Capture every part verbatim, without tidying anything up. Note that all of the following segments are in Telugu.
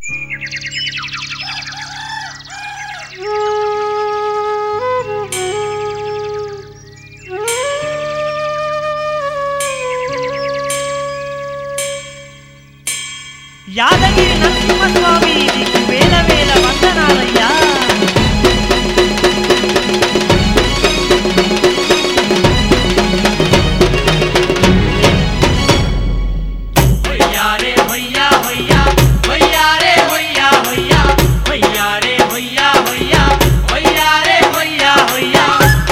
యాదగిరి నరసింహస్వామి నీకు వేల వేల వందనాలయ్యా. హొయ్యారే హొయ్యా హొయ్యా హొయ్యారే హొయ్యా హొయ్యా హొయ్యారే హొయ్యా హొయ్యా హొయ్యారే హొయ్యా హొయ్యా.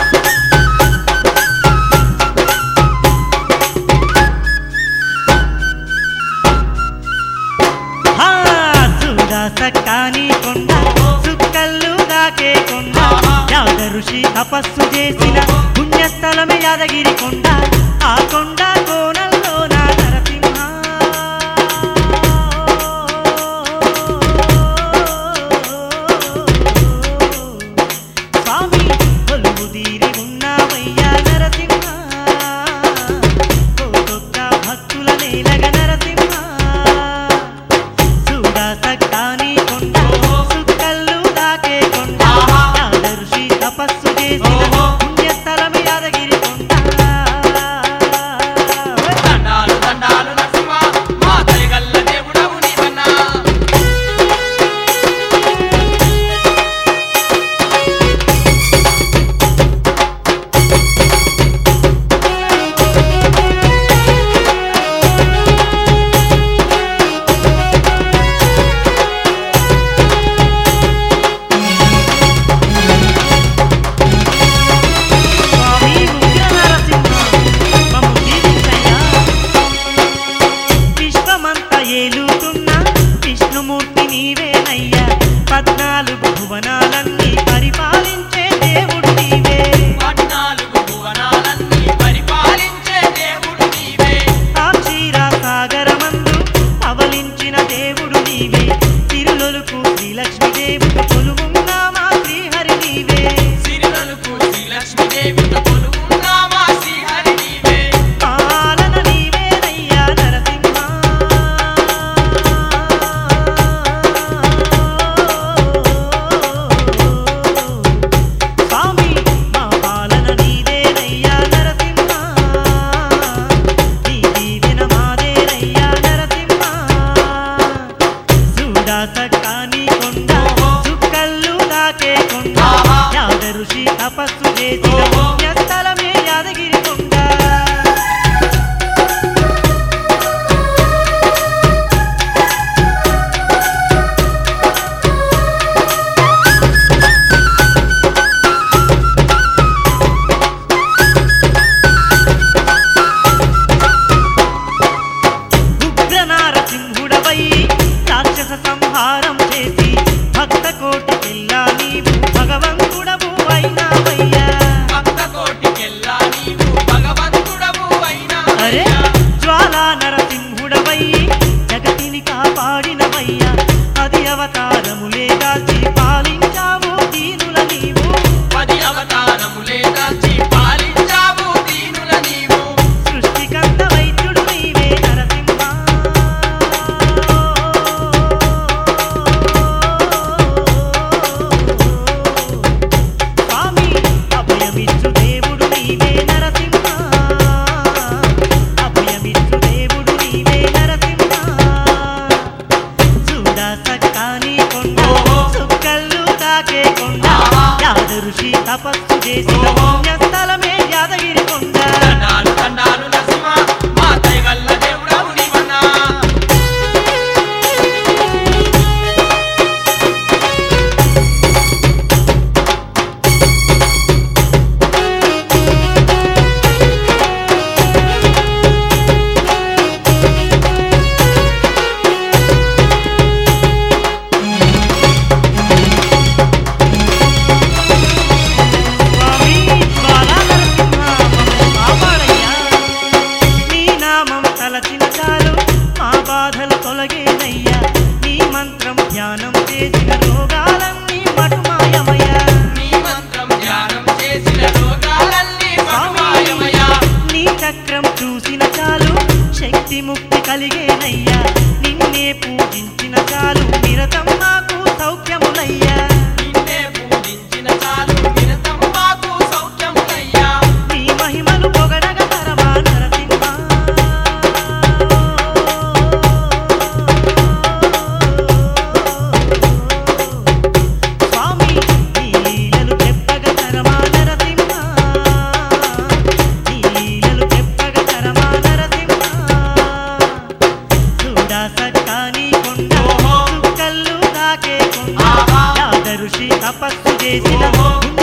సక్కాని కొండ సుక్కల్లు దాకే కొండ యాద ఋషి తపస్సు చేసిన పుణ్యస్థలమే యాదగిరి కొండ. ఆ కొండ కోనల్లో నా నరసింహ స్వామి కొలువు తీరి ఉన్నావయ్యా నరసింహ. కోటొక్క భక్తుల నేలగ నరసింహ సక్కాని కొండ సుక్కల్లు దాకే కొండ యాద ఋషి తపస్సు చేసిన పుణ్యస్థలమే యాదగిరి కొండ. దండాలు దండాలు నరసింహ మా దయగల్ల దేవుడవు నీవన్నా. పద్నాలుగు భువనాలన్నీ పరిపాలించే దేవుడు నీవే. పద్నాలుగు భువనాలన్నీ పరిపాలించే దేవుడు నీవే. ఆ క్షీరసాగరమందు అవలించిన దేవుడు నీవే. సిరులొలుకు శ్రీలక్ష్మీదేవితో కొలువున్నా మా శ్రీహరి నీవే. సిరులొలుకు శ్రీలక్ష్మీదేవితో కొలువున్నా మా శ్రీహరి నీవే. పాలన నీవేనయ్యా నరసింహ. సక్కాని కొండ సుక్కల్లు దాకే కొండ యాద ఋషి తపస్సు చేసిన పుణ్యస్థలమే యాదగిరి కొండ. ఉగ్ర నారసింహుడవై రాక్షస సంహారం చేసి భక్త కోటికెల్లా నీవు భగవంతుడవు అయినావయ్యా. భక్త కోటికెల్లా నీవు భగవంతుడవు అయినావయ్యా. అరే జ్వాలా నరసింహుడవై జగతిని కాపాడినవయ్యా. పది అవతారములే దాల్చి పాలించావు దీనుల నీవు. పది అవతారములే దాల్చి పాలించావు దీనుల నీవు. సృష్టికర్త వైద్యుడు నీవే నరసింహ. అభయమిచ్చు దేవుడు నీవే నరసింహ. అభయమిచ్చు దేవుడు నీవే నరసింహ. చూడ సక్కాని కొండ సుక్కల్లు దాకే కొండ యాద ఋషి తపస్సు చేసిన పుణ్యస్థలమే యాదగిరి కొండ. దండాలు దండాలు నరసింహ మా దయగల్ల దేవుడవు నీవన్నా. ముక్తి కలిగేనయ్యా. నిన్నే పూజించిన చాలు నిరత తపస్సు చేసిన